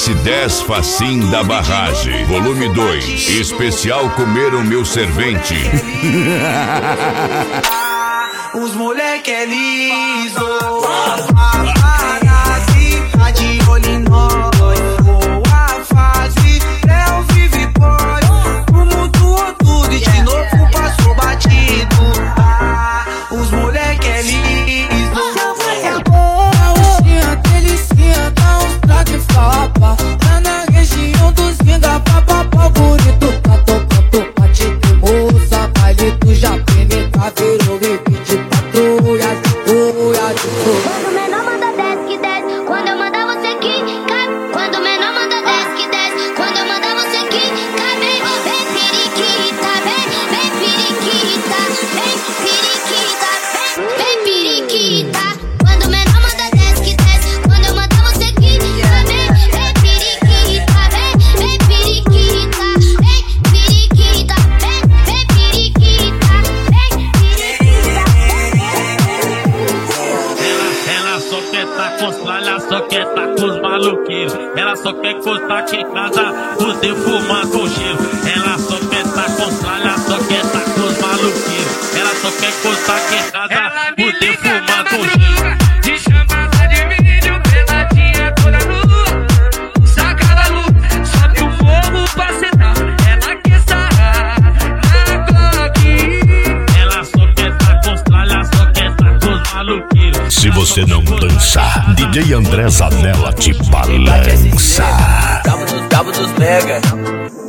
S10 Facim da Barragem, volume 2, especial Comer o Meu Servente. Os moleque é liso, tá de olho em nós. Boa fase, Léo vive pós. O mundo tudo e de novo passou batido. Os moleque é liso. Delicinha, dá uns traque fapa. Tá na região dos vinga, papapá bonito. Tá tocando bate de moça, baile do Japineta virou repeat patrulha de boia de fogo. Quando o menor manda desce que desce, quando eu mandar você quica. Quando o menor manda desce que desce, quando eu mandar você quica. Vem, vem periquita, vem, vem periquita, vem periquita, vem periquita. Quando o menor manda desce que desce, quando eu mandar você quica. Vem, vem periquita, vem, vem periquita, vem periquita, vem, vem periquita, vem periquita. Ela só quer tá com os ela só quer tá com os maluqueiros. Ela só quer encostar aqui em casa, você fumando com cheiro. Ela só quer tá com os ela só quer tá com os maluqueiros. Ela só quer encostar aqui em casa, você fumando com cheiro. De chamada de vídeo, peladinha toda nua. Saca a luz, sobe o fogo pra sentar. Ela quer sarrar na Glock. Ela só quer tá com os ela só quer tá com os maluqueiros. Se você não dançar, DJ André Zanella te balança. Cabo dos mega.